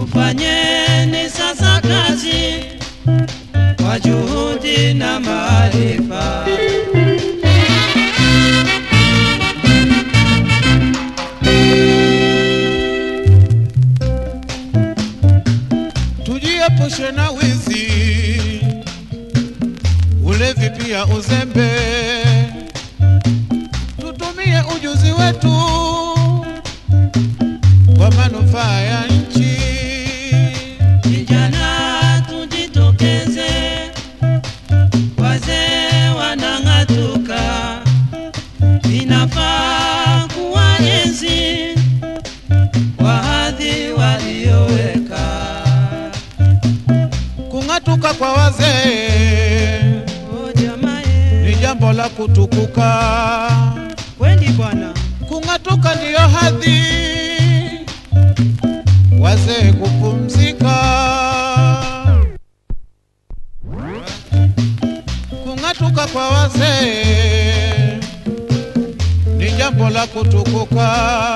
Tufanyeni sasa kazi kwa juhudi na maarifa. Tujiepushe na wizi, ulevi pia uzembe. Tutumie ujuzi wetu kwa manufaa ya nchi. Vijana tujitokeze, wazee wanang'atuka, inafaa kuwaenzi kwa hadhi walioweka. Kung'atuka kwa wazee ni jambo la kutukuka. Kweli bwana, kung'atuka ndiyo hadhi, wazee kupumzika. Kung'atuka kwa wazee ni jambo la kutukuka.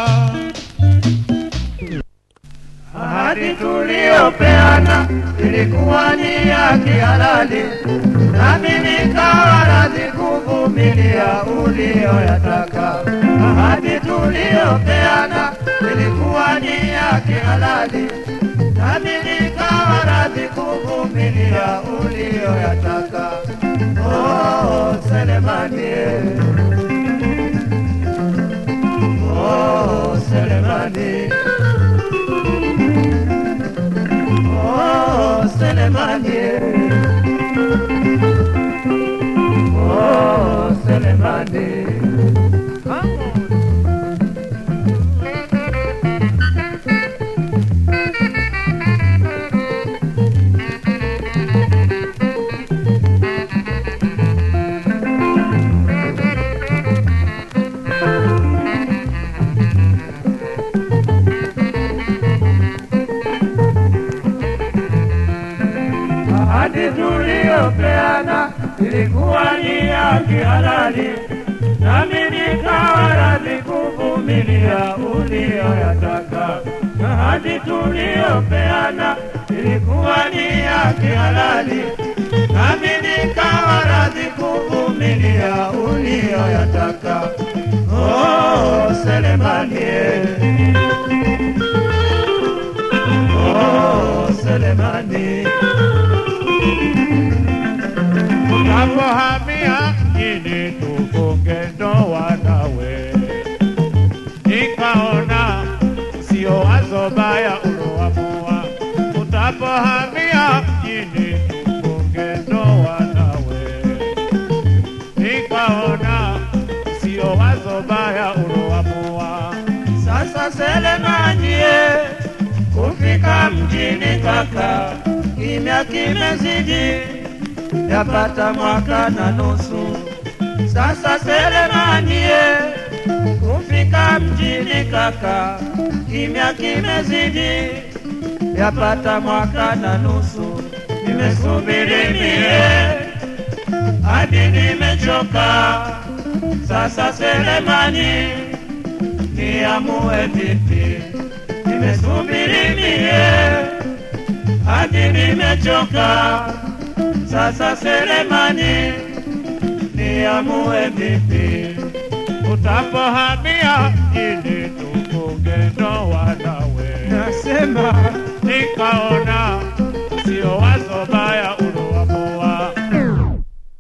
Ahadi tuliopeana ilikuwa ni ya kihalali, nami nikawa radhi kuvumilia ulioyataka. Ahadi tuliopeana ilikuwa ni ya kihalali, nami nikawa radhi kuvumilia ulioyataka. Oh, Selemani, oh, Selemani, oh, Selemani, oh, Selemani. Ahadi tuliopeana ilikuwa ni ya kihalali, nami nikawa radhi kuvumilia ulioyataka. Ahadi tuliopeana ilikuwa ni ya kihalali, nami nikawa radhi kuvumilia ulioyataka. Oh, Selemani, oh, Selemani. Tunapohamia mjini tufunge ndoa nawe, nikaona sio wazo baya uloamua. Tutapohamia mjini tufunge ndoa nawe, nikaona sio wazo baya uloamua. Sasa Selemani, kufika mjini kaka, kimya kimezidi, yapata mwaka na nusu. Sasa Selemani, kufika mjini kaka, kimya kimezidi, yapata mwaka na nusu. Nimesubiri mie hadi nimechoka. Sasa Selemani, niamue vipi? Nimesubiri mie hadi nimechoka. Sasa Selemani, niamue vipi? Utapohamia mjini tufunge ndoa nawe, Nasema nikaona sio wazo baya